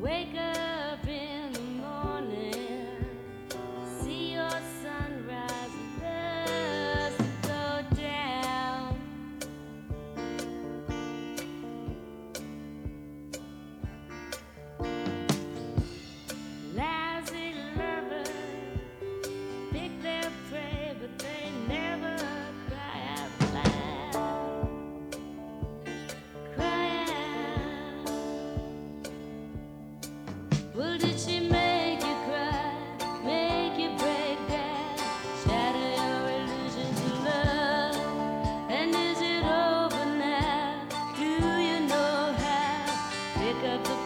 Wake up in the morning, see your sunrise and dust go down. Lousy lovers pick their prey, but they never cry out loud. Cry out. Well, did she make you cry? Make you break down? Shatter your illusions of love? And is it over now? Do you know how? Pick up the